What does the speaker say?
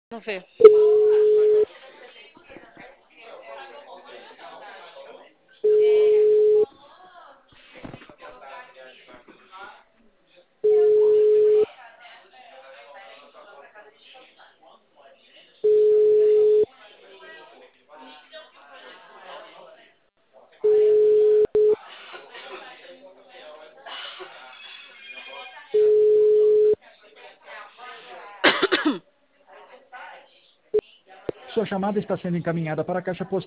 Não vê. Sua chamada está sendo encaminhada para a caixa postal.